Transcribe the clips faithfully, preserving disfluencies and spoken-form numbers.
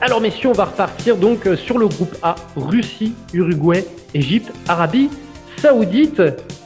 Alors messieurs, on va repartir donc euh, sur le groupe A, Russie, Uruguay, Égypte, Arabie Saoudite.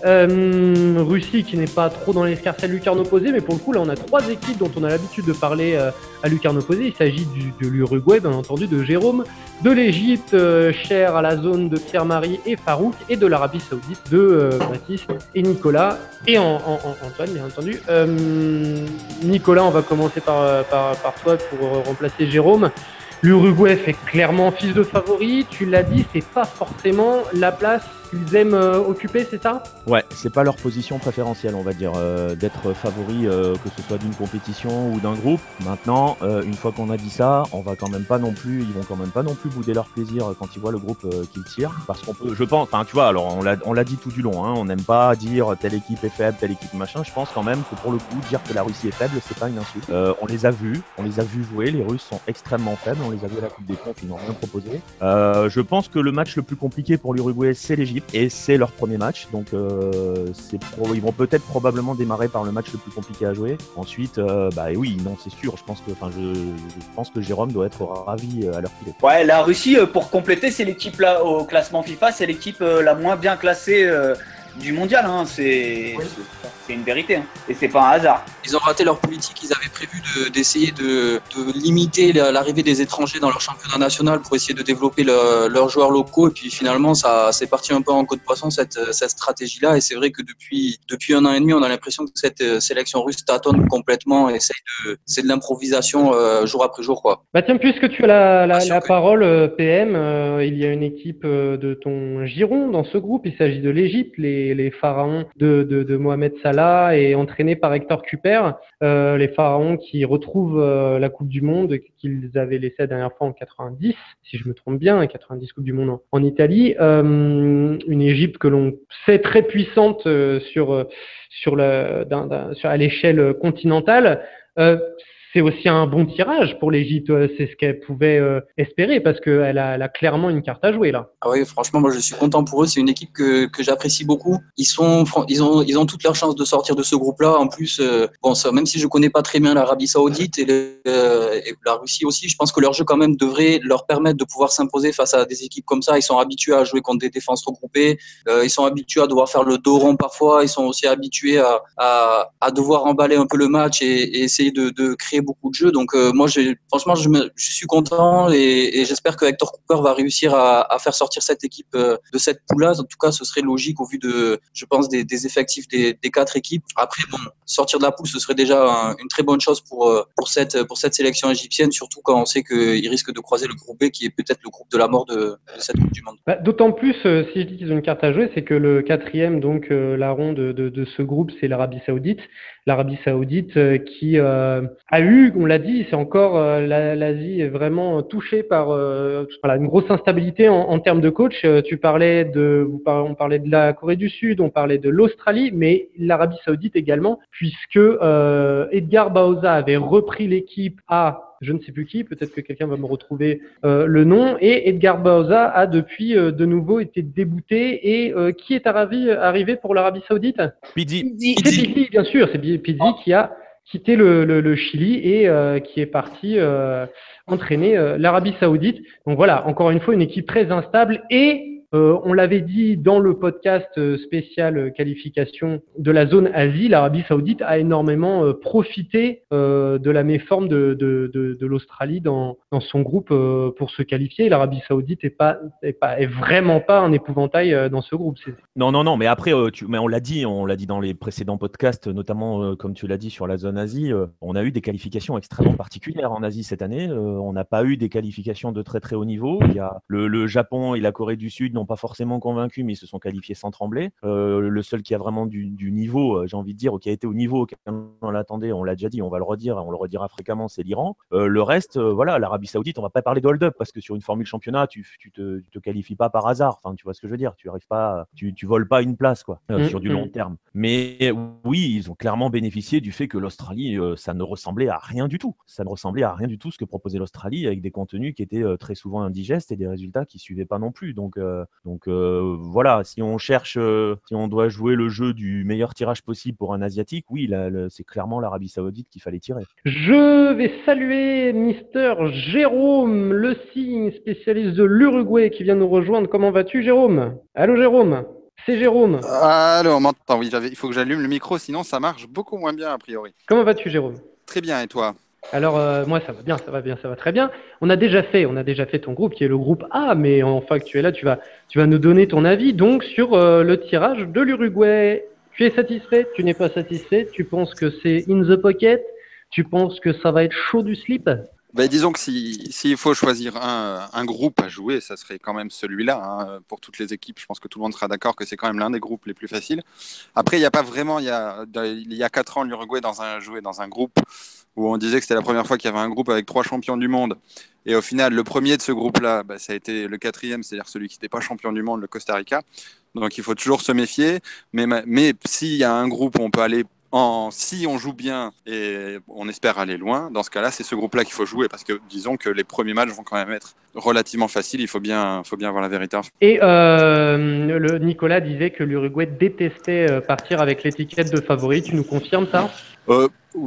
Euh, Russie qui n'est pas trop dans l'escarcelle lucarne opposée, mais pour le coup là on a trois équipes dont on a l'habitude de parler euh, à lucarne opposée. Il s'agit du, de l'Uruguay bien entendu, de Jérôme, de l'Égypte, euh, cher à la zone de Pierre-Marie et Farouk, et de l'Arabie Saoudite de euh, Baptiste et Nicolas et en, en, en Antoine bien entendu. Euh, Nicolas, on va commencer par, par, par toi pour euh, remplacer Jérôme. L'Uruguay fait clairement fils de favori, tu l'as dit, c'est pas forcément la place qu'ils aiment euh, occuper, c'est ça ? Ouais, c'est pas leur position préférentielle, on va dire, euh, d'être favori, euh, que ce soit d'une compétition ou d'un groupe. Maintenant, euh, une fois qu'on a dit ça, on va quand même pas non plus, ils vont quand même pas non plus bouder leur plaisir quand ils voient le groupe euh, qu'ils tirent, parce qu'on peut, je pense, enfin tu vois, alors on l'a, on l'a dit tout du long, hein, on n'aime pas dire telle équipe est faible, telle équipe machin. Je pense quand même que pour le coup, dire que la Russie est faible, c'est pas une insulte. Euh, on les a vus, on les a vus jouer, les Russes sont extrêmement faibles, on les a vus à la Coupe des Confs, ils n'ont rien proposé. Euh, je pense que le match le plus compliqué pour l'Uruguay, c'est l'Égypte, et c'est leur premier match, donc euh, c'est pro- ils vont peut-être probablement démarrer par le match le plus compliqué à jouer. Ensuite, euh, bah oui, non, c'est sûr. Je pense que, enfin, je, je pense que Jérôme doit être ravi à l'heure qu'il est. Ouais, la Russie, euh, pour compléter, c'est l'équipe là au classement FIFA, c'est l'équipe euh, la moins bien classée euh, du mondial. Hein. C'est, oui. c'est, c'est une vérité, hein. Et c'est pas un hasard. Ils ont raté leur politique. Ils avaient prévu de, d'essayer de, de limiter l'arrivée des étrangers dans leur championnat national pour essayer de développer le, leurs joueurs locaux. Et puis finalement, ça c'est parti un peu en queue de poisson cette, cette stratégie-là. Et c'est vrai que depuis depuis un an et demi, on a l'impression que cette sélection russe tâtonne complètement et essaye de c'est de l'improvisation euh, jour après jour, quoi. Bah tiens, puisque tu as la, la, la parole, euh, P M, euh, il y a une équipe euh, de ton giron dans ce groupe. Il s'agit de l'Égypte, les, les pharaons de, de, de Mohamed Salah et entraînés par Hector Cuper. Euh, les pharaons qui retrouvent euh, la Coupe du Monde qu'ils avaient laissée la dernière fois en quatre-vingt-dix, si je me trompe bien, quatre-vingt-dix Coupe du Monde en, en Italie. Euh, une Égypte que l'on sait très puissante euh, sur, sur, la, d'un, d'un, sur à l'échelle continentale. Euh, C'est aussi un bon tirage pour l'Égypte, c'est ce qu'elle pouvait euh, espérer parce qu'elle a, elle a clairement une carte à jouer là. Ah oui, franchement, moi je suis content pour eux. C'est une équipe que, que j'apprécie beaucoup. Ils sont, ils ont, ils ont toutes leurs chances de sortir de ce groupe-là. En plus, euh, bon, ça, même si je connais pas très bien l'Arabie Saoudite et, le, euh, et la Russie aussi, je pense que leur jeu quand même devrait leur permettre de pouvoir s'imposer face à des équipes comme ça. Ils sont habitués à jouer contre des défenses regroupées. Euh, ils sont habitués à devoir faire le dos rond parfois. Ils sont aussi habitués à, à, à devoir emballer un peu le match et, et essayer de, de créer beaucoup de jeux. Donc euh, moi, j'ai, franchement, je, me, je suis content et, et j'espère que Hector Cooper va réussir à, à faire sortir cette équipe euh, de cette poule-là. En tout cas, ce serait logique au vu de, je pense, des, des effectifs des, des quatre équipes. Après, bon, sortir de la poule, ce serait déjà un, une très bonne chose pour pour cette pour cette sélection égyptienne, surtout quand on sait qu'ils risquent de croiser le groupe B, qui est peut-être le groupe de la mort de, de cette Coupe du Monde. Bah, d'autant plus, euh, si je dis qu'ils ont une carte à jouer, c'est que le quatrième, donc euh, larron de, de, de ce groupe, c'est l'Arabie Saoudite. L'Arabie Saoudite euh, qui euh, a eu, on l'a dit, c'est encore euh, la, l'Asie est vraiment touchée par euh, voilà, une grosse instabilité en, en termes de coach. Euh, tu parlais de, vous par, on parlait de la Corée du Sud, on parlait de l'Australie, mais l'Arabie Saoudite également, puisque euh, Edgar Bauza avait repris l'équipe à je ne sais plus qui, peut-être que quelqu'un va me retrouver euh, le nom, et Edgar Bauza a depuis euh, de nouveau été débouté, et euh, qui est arrivé, arrivé pour l'Arabie Saoudite ? Pizzi. C'est Pizzi, bien sûr, c'est Pizzi oh. qui a quitté le, le, le Chili et euh, qui est parti euh, entraîner euh, l'Arabie Saoudite. Donc voilà, encore une fois, une équipe très instable et Euh, on l'avait dit dans le podcast spécial qualification de la zone Asie, l'Arabie Saoudite a énormément euh, profité euh, de la méforme de, de, de, de l'Australie dans, dans son groupe euh, pour se qualifier. L'Arabie Saoudite est pas, est pas, est vraiment pas un épouvantail euh, dans ce groupe. C'est... Non, non, non, mais après, euh, tu, mais on l'a dit, on l'a dit dans les précédents podcasts, notamment euh, comme tu l'as dit sur la zone Asie, euh, on a eu des qualifications extrêmement particulières en Asie cette année. Euh, on n'a pas eu des qualifications de très très haut niveau. Il y a le, le Japon et la Corée du Sud n'ont pas forcément convaincus, mais ils se sont qualifiés sans trembler. Euh, le seul qui a vraiment du, du niveau, euh, j'ai envie de dire, ou qui a été au niveau auquel on l'attendait, on l'a déjà dit, on va le redire, on le redira fréquemment, c'est l'Iran. Euh, le reste, euh, voilà, l'Arabie Saoudite, on va pas parler de hold-up parce que sur une formule championnat, tu, tu, te, tu te qualifies pas par hasard. Enfin, tu vois ce que je veux dire. Tu arrives pas, tu, tu voles pas une place, quoi, euh, mmh, sur du long mmh. terme. Mais oui, ils ont clairement bénéficié du fait que l'Australie, euh, ça ne ressemblait à rien du tout. Ça ne ressemblait à rien du tout ce que proposait l'Australie avec des contenus qui étaient euh, très souvent indigestes et des résultats qui suivaient pas non plus. Donc, euh, Donc euh, voilà, si on cherche, euh, si on doit jouer le jeu du meilleur tirage possible pour un Asiatique, oui, là, le- c'est clairement l'Arabie Saoudite qu'il fallait tirer. Je vais saluer Mister Jérôme, le signe spécialiste de l'Uruguay qui vient nous rejoindre. Comment vas-tu, Jérôme? Allô, Jérôme? C'est Jérôme. Alors, on m'entend, oui, j'avais- il faut que j'allume le micro, sinon ça marche beaucoup moins bien a priori. Comment vas-tu, Jérôme? Très bien, et toi? Alors, euh, moi, ça va bien, ça va bien, ça va très bien. On a déjà fait, on a déjà fait ton groupe qui est le groupe A, mais enfin que tu es là, tu vas, tu vas nous donner ton avis donc sur euh, le tirage de l'Uruguay. Tu es satisfait? Tu n'es pas satisfait? Tu penses que c'est in the pocket? Tu penses que ça va être chaud du slip? Ben, disons que si, s'il faut choisir un, un groupe à jouer, ça serait quand même celui-là. Hein. Pour toutes les équipes, je pense que tout le monde sera d'accord que c'est quand même l'un des groupes les plus faciles. Après, il n'y a pas vraiment, il y a, il y a quatre ans, l'Uruguay dans un, jouait dans un groupe où on disait que c'était la première fois qu'il y avait un groupe avec trois champions du monde. Et au final, le premier de ce groupe-là, ben, ça a été le quatrième, c'est-à-dire celui qui n'était pas champion du monde, le Costa Rica. Donc il faut toujours se méfier. Mais, mais s'il y a un groupe où on peut aller En, si on joue bien et on espère aller loin, dans ce cas-là, c'est ce groupe-là qu'il faut jouer parce que disons que les premiers matchs vont quand même être relativement faciles. Il faut bien, faut bien avoir la vérité. Et euh, le Nicolas disait que l'Uruguay détestait euh, partir avec l'étiquette de favori. Tu nous confirmes ça? Euh,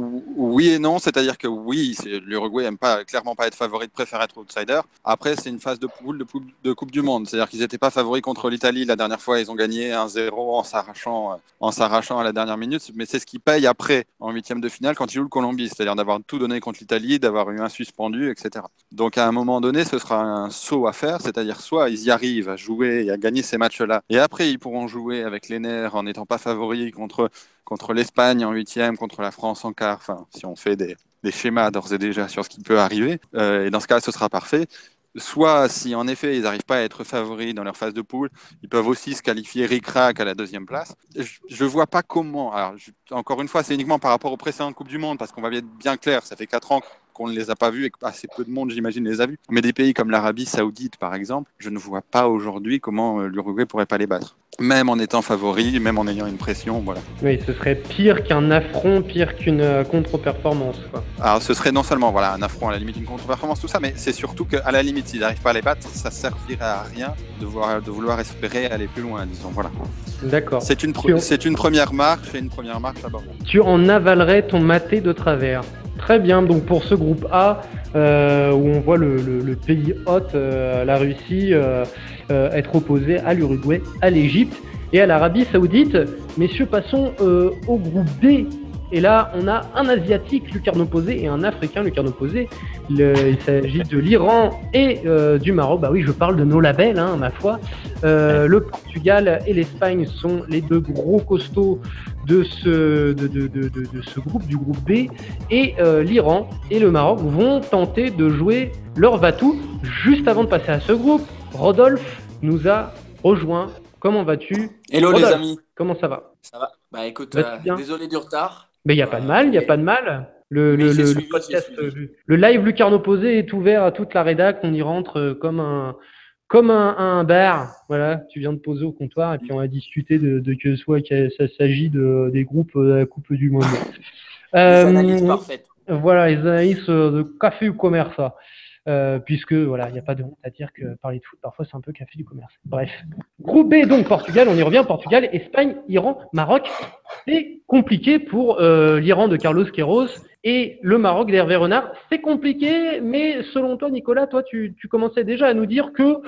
oui et non, c'est-à-dire que oui, c'est, l'Uruguay n'aime pas, clairement pas être favori, préfère être outsider. Après, c'est une phase de poule de, poule, de Coupe du Monde, c'est-à-dire qu'ils n'étaient pas favoris contre l'Italie. La dernière fois, ils ont gagné un zéro en s'arrachant, en s'arrachant à la dernière minute, mais c'est ce qu'ils payent après, en huitième de finale, quand ils jouent le Colombie, c'est-à-dire d'avoir tout donné contre l'Italie, d'avoir eu un suspendu, et cetera. Donc à un moment donné, ce sera un saut à faire, c'est-à-dire soit ils y arrivent à jouer et à gagner ces matchs-là, et après ils pourront jouer avec les nerfs en n'étant pas favoris contre contre l'Espagne en huitième, contre la France en quart, enfin, si on fait des, des schémas d'ores et déjà sur ce qui peut arriver, euh, et dans ce cas, ce sera parfait. Soit, si en effet, ils n'arrivent pas à être favoris dans leur phase de poule, ils peuvent aussi se qualifier ric-rac à la deuxième place. Je ne vois pas comment. Alors, je, encore une fois, c'est uniquement par rapport aux précédentes Coupes du Monde, parce qu'on va être bien clair, ça fait quatre ans qu'on ne les a pas vus et que assez peu de monde, j'imagine, les a vus. Mais des pays comme l'Arabie Saoudite, par exemple, je ne vois pas aujourd'hui comment l'Uruguay pourrait pas les battre. Même en étant favori, même en ayant une pression, voilà. Oui, ce serait pire qu'un affront, pire qu'une euh, contre-performance, quoi. Alors, ce serait non seulement voilà, un affront, à la limite une contre-performance, tout ça, mais c'est surtout qu'à la limite, s'ils n'arrivent pas à les battre, ça servirait à rien de, voir, de vouloir espérer aller plus loin, disons. Voilà. D'accord. C'est une, pro- c'est une première marche et une première marche à bord. Tu en avalerais ton maté de travers. Très bien, donc pour ce groupe A, euh, où on voit le, le, le pays hôte, euh, la Russie, euh, euh, être opposé à l'Uruguay, à l'Égypte et à l'Arabie Saoudite. Messieurs, passons euh, au groupe B. Et là, on a un Asiatique, lucarne opposée, et un Africain, lucarne opposée. Le, il s'agit de l'Iran et euh, du Maroc. Bah oui, je parle de nos labels, hein, ma foi. Euh, le Portugal et l'Espagne sont les deux gros costauds de ce, de, de, de, de, de ce groupe, du groupe B. Et euh, l'Iran et le Maroc vont tenter de jouer leur va-tout. Juste avant de passer à ce groupe, Rodolphe nous a rejoint. Comment vas-tu? Hello Rodolphe, les amis. Comment ça va? Ça va? Bah écoute, Vas-tu euh, bien? désolé du retard. Mais il n'y a pas de mal, il n'y a pas de mal. Le, Mais le, j'ai le, suivi, le podcast, j'ai suivi. euh, le live Lucarne Opposée est ouvert à toute la rédac. On y rentre euh, comme un, comme un, un bar. Voilà, tu viens de poser au comptoir et puis on va discuter de, de que soit que ça s'agit de, des groupes de la Coupe du Monde. Les Euh, analyses parfaites. Voilà, les analyses euh, de café ou commerce. Euh, puisque voilà, il n'y a pas de honte à dire que parler de foot parfois c'est un peu café du commerce. Bref. Groupe B, donc Portugal, on y revient, Portugal, Espagne, Iran, Maroc. C'est compliqué pour euh, l'Iran de Carlos Queiroz et le Maroc d'Hervé Renard. C'est compliqué, mais selon toi, Nicolas, toi tu, tu commençais déjà à nous dire que,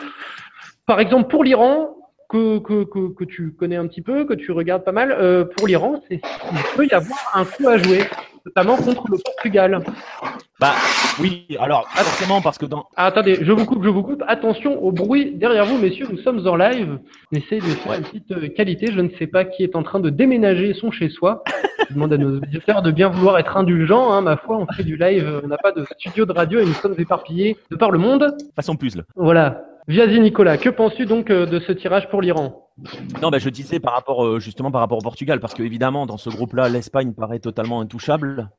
par exemple, pour l'Iran, que, que, que, que tu connais un petit peu, que tu regardes pas mal, euh, pour l'Iran, c'est, il peut y avoir un coup à jouer, notamment contre le Portugal. Bah oui, alors forcément parce que dans... Ah, attendez, je vous coupe, je vous coupe. Attention au bruit derrière vous, messieurs, nous sommes en live. On essaie de faire une petite euh, qualité. Je ne sais pas qui est en train de déménager son chez-soi. Je demande à nos auditeurs de bien vouloir être indulgents. Hein, ma foi, on fait du live, on n'a pas de studio de radio et nous sommes éparpillés de par le monde. Façon puzzle. Voilà. Vas-y Nicolas, que penses-tu donc euh, de ce tirage pour l'Iran? Non, bah, je disais par rapport euh, justement par rapport au Portugal, parce que évidemment dans ce groupe-là, l'Espagne paraît totalement intouchable.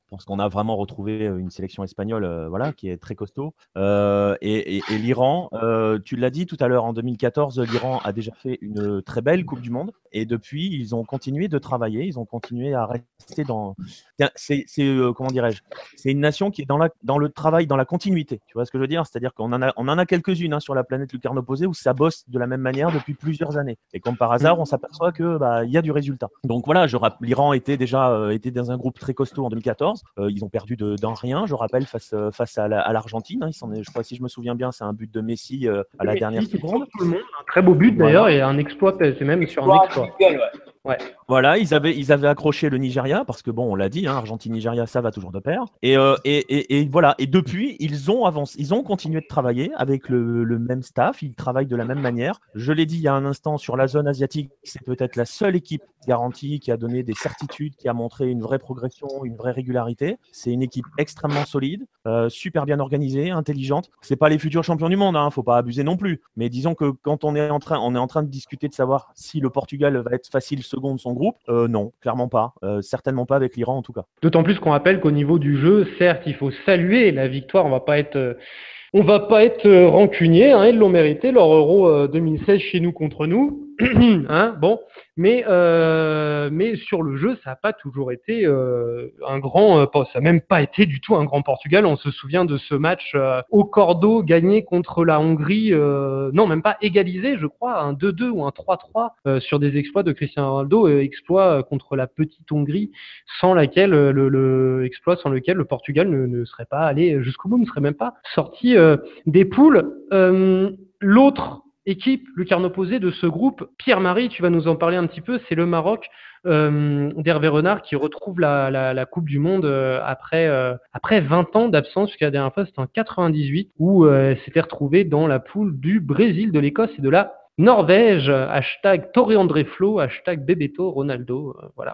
parce qu'on a vraiment retrouvé une sélection espagnole, euh, voilà, qui est très costaud. Euh, et, et, et l'Iran, euh, tu l'as dit tout à l'heure, en deux mille quatorze, l'Iran a déjà fait une très belle Coupe du Monde. Et depuis, ils ont continué de travailler, ils ont continué à rester dans. C'est, c'est euh, comment dirais-je, c'est une nation qui est dans, la, dans le travail, dans la continuité. Tu vois ce que je veux dire? C'est-à-dire qu'on en a, on en a quelques-unes hein, sur la planète lucarne opposée où ça bosse de la même manière depuis plusieurs années. Et comme par hasard, on s'aperçoit que bah, y a du résultat. Donc voilà, je rappelle, l'Iran était déjà euh, était dans un groupe très costaud en deux mille quatorze. Euh, ils ont perdu de, d'un rien, je rappelle, face, euh, face à, la, à l'Argentine. Hein. Ils s'en est, je crois, si je me souviens bien, c'est un but de Messi euh, à la Messi, dernière seconde. Tout le monde, un très beau but Voilà. d'ailleurs, et un exploit, c'est même sur un exploit. Ouais. Voilà, ils avaient, ils avaient accroché le Nigeria parce que bon, on l'a dit, hein, Argentine-Nigeria, ça va toujours de pair. Et, euh, et, et, et voilà. Et depuis, ils ont avancé, ils ont continué de travailler avec le, le même staff. Ils travaillent de la même manière. Je l'ai dit il y a un instant sur la zone asiatique, c'est peut-être la seule équipe garantie qui a donné des certitudes, qui a montré une vraie progression, une vraie régularité. C'est une équipe extrêmement solide, euh, super bien organisée, intelligente. C'est pas les futurs champions du monde, hein, faut pas abuser non plus. Mais disons que quand on est en train, on est en train de discuter de savoir si le Portugal va être facile second de son groupe, euh, non, clairement pas. Euh, certainement pas avec l'Iran en tout cas. D'autant plus qu'on rappelle qu'au niveau du jeu, certes, il faut saluer la victoire. On va pas être, euh, on va pas être euh, rancunier. Hein, ils l'ont mérité leur Euro euh, deux mille seize chez nous contre nous. hein, bon, mais euh, mais sur le jeu, ça n'a pas toujours été euh, un grand, euh, ça n'a même pas été du tout un grand Portugal. On se souvient de ce match euh, au cordeau gagné contre la Hongrie, euh, non même pas égalisé, je crois, un deux deux ou un trois trois euh, sur des exploits de Cristiano Ronaldo, euh, exploit contre la petite Hongrie, sans laquelle euh, le, le exploit sans lequel le Portugal ne, ne serait pas allé jusqu'au bout, ne serait même pas sorti euh, des poules. Euh, l'autre équipe, lucarne opposée de ce groupe, Pierre-Marie, tu vas nous en parler un petit peu, c'est le Maroc euh, d'Hervé Renard qui retrouve la, la, la Coupe du Monde euh, après, euh, après vingt ans d'absence, puisque la dernière fois c'était en quatre-vingt-dix-huit, où euh, s'était retrouvé dans la poule du Brésil, de l'Écosse et de la Norvège, hashtag Torre André Flo, hashtag Bebeto Ronaldo, euh, voilà.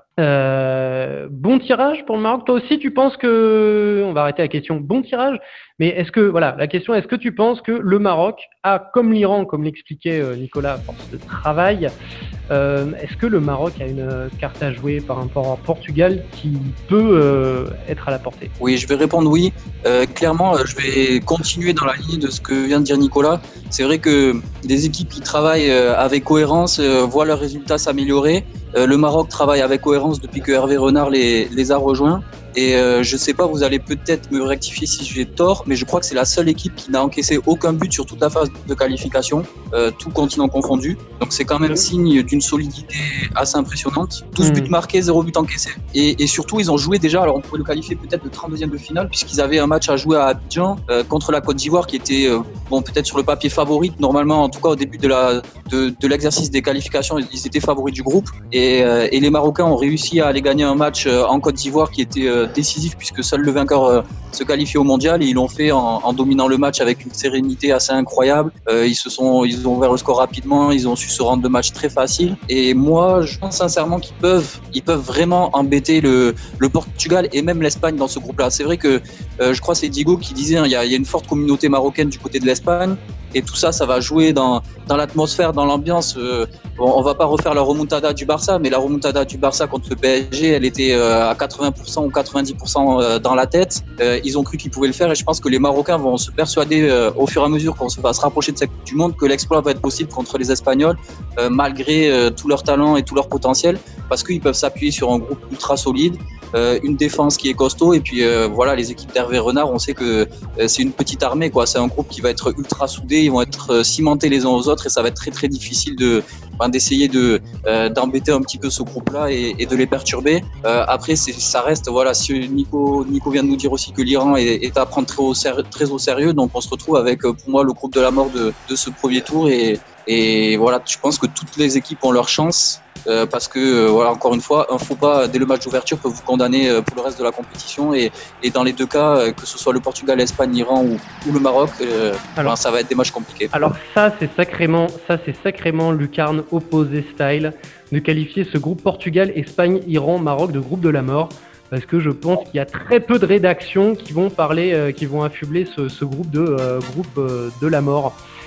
Euh, bon tirage pour le Maroc. Toi aussi, tu penses que, on va arrêter la question, bon tirage, mais est-ce que, voilà, la question, est-ce que tu penses que le Maroc a, comme l'Iran, comme l'expliquait euh, Nicolas, à force de travail, euh, est-ce que le Maroc a une euh, carte à jouer par rapport au Portugal qui peut euh, être à la portée? Oui, je vais répondre oui. Euh, clairement, je vais continuer dans la ligne de ce que vient de dire Nicolas. C'est vrai que des équipes qui travaillent avec cohérence voient leurs résultats s'améliorer. Le Maroc travaille avec cohérence depuis que Hervé Renard les, les a rejoints. Et euh, je sais pas, vous allez peut-être me rectifier si j'ai tort, mais je crois que c'est la seule équipe qui n'a encaissé aucun but sur toute la phase de qualification, euh, tout continent confondu. Donc c'est quand même signe d'une solidité assez impressionnante. douze buts marqués, zéro but encaissé. Et, et surtout, ils ont joué déjà, alors on pourrait le qualifier peut-être de trente-deuxième de finale, puisqu'ils avaient un match à jouer à Abidjan euh, contre la Côte d'Ivoire, qui était euh, bon peut-être sur le papier favorite. Normalement, en tout cas au début de, la, de, de l'exercice des qualifications, ils étaient favoris du groupe. Et, euh, et les Marocains ont réussi à aller gagner un match euh, en Côte d'Ivoire qui était euh, décisif puisque seul le vainqueur euh, se qualifiait au mondial et ils l'ont fait en, en dominant le match avec une sérénité assez incroyable. Euh, ils se sont, ils ont ouvert le score rapidement, ils ont su se rendre le match très facile. Et moi, je pense sincèrement qu'ils peuvent, ils peuvent vraiment embêter le, le Portugal et même l'Espagne dans ce groupe-là. C'est vrai que euh, je crois que c'est Diego qui disait, hein, il y a, il y a une forte communauté marocaine du côté de l'Espagne. Et tout ça, ça va jouer dans, dans l'atmosphère, dans l'ambiance. Euh, bon, on va pas refaire la remontada du Barça, mais la remontada du Barça contre le P S G, elle était euh, à quatre-vingts pour cent ou quatre-vingt-dix pour cent euh, dans la tête. Euh, ils ont cru qu'ils pouvaient le faire et je pense que les Marocains vont se persuader euh, au fur et à mesure qu'on se va se rapprocher de cette Coupe du Monde que l'exploit va être possible contre les Espagnols, euh, malgré euh, tout leur talent et tout leur potentiel, parce qu'ils peuvent s'appuyer sur un groupe ultra solide. Euh, une défense qui est costaud et puis euh, voilà, les équipes d'Hervé Renard, on sait que euh, c'est une petite armée, quoi. C'est un groupe qui va être ultra soudé, ils vont être euh, cimentés les uns aux autres et ça va être très très difficile de enfin, d'essayer de euh, d'embêter un petit peu ce groupe-là et, et de les perturber. Euh, après, c'est, ça reste, voilà, si Nico Nico vient de nous dire aussi que l'Iran est, est à prendre très au, très au sérieux, donc on se retrouve avec pour moi le groupe de la mort de, de ce premier tour et et voilà, je pense que toutes les équipes ont leur chance. Euh, parce que euh, voilà, encore une fois, un faux pas dès le match d'ouverture peut vous condamner euh, pour le reste de la compétition et, et dans les deux cas, euh, que ce soit le Portugal, l'Espagne, l'Iran ou, ou le Maroc, euh, alors, ben, ça va être des matchs compliqués. Alors ça c'est sacrément, ça c'est sacrément lucarne opposé style de qualifier ce groupe Portugal, Espagne, Iran, Maroc de groupe de la mort. Parce que je pense qu'il y a très peu de rédactions qui vont parler, euh, qui vont affubler ce, ce groupe de euh, groupe euh, de la mort.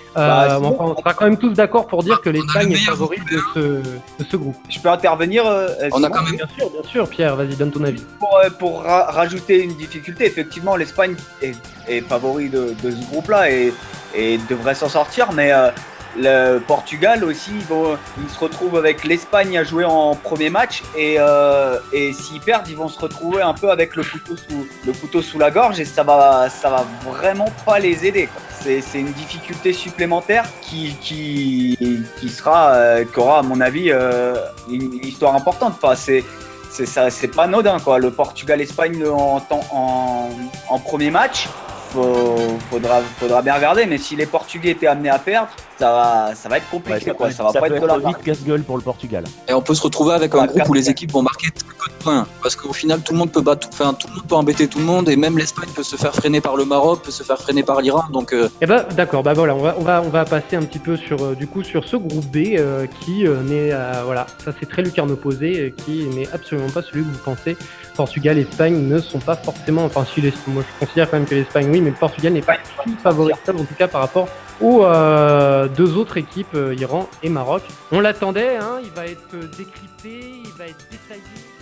Euh, Bah, mais enfin, on sera quand même tous d'accord pour dire que l'Espagne est meilleur favorite de ce, de ce groupe. Je peux intervenir euh, On a Simon quand même. Bien sûr, bien sûr, Pierre, vas-y, donne ton avis. Pour, euh, pour ra- rajouter une difficulté, effectivement, l'Espagne est, est favori de, de ce groupe-là et, et devrait s'en sortir, mais euh, le Portugal aussi, bon, ils se retrouvent avec l'Espagne à jouer en premier match et, euh, et s'ils perdent, ils vont se retrouver un peu avec le couteau sous, le couteau sous la gorge et ça va, ça va vraiment pas les aider, quoi. C'est, c'est une difficulté supplémentaire qui, qui, qui sera, euh, qui aura à mon avis euh, une, une histoire importante. Enfin, c'est, c'est, ça, c'est pas anodin, quoi. Le Portugal-Espagne en, temps- en, en premier match, faut, faudra, faudra bien regarder. Mais si les Portugais étaient amenés à perdre, ça va, ça va être Ouais, compliqué, ça quoi. peut, Ça va ça pas peut être de la être part. vite casse-gueule pour le Portugal. Et on peut se retrouver avec un Ouais, groupe où les quatre- équipes vont marquer très peu de points. Parce qu'au final, tout le monde peut battre, enfin, tout le monde peut embêter tout le monde, et même l'Espagne peut se faire freiner par le Maroc, peut se faire freiner par l'Iran. Donc, euh, Eh ben, d'accord, bah voilà, on va, on va, on va passer un petit peu sur, euh, du coup, sur ce groupe B euh, qui euh, n'est, euh, voilà, ça c'est très lucarne opposé, euh, qui n'est absolument pas celui que vous pensez. Portugal et Espagne ne sont pas forcément, enfin si, les- moi je considère quand même que l'Espagne oui, mais le Portugal n'est pas si favorisable en tout cas par rapport aux euh, deux autres équipes, euh, Iran et Maroc. On l'attendait, hein, il va être décrypté, il va être détaillé.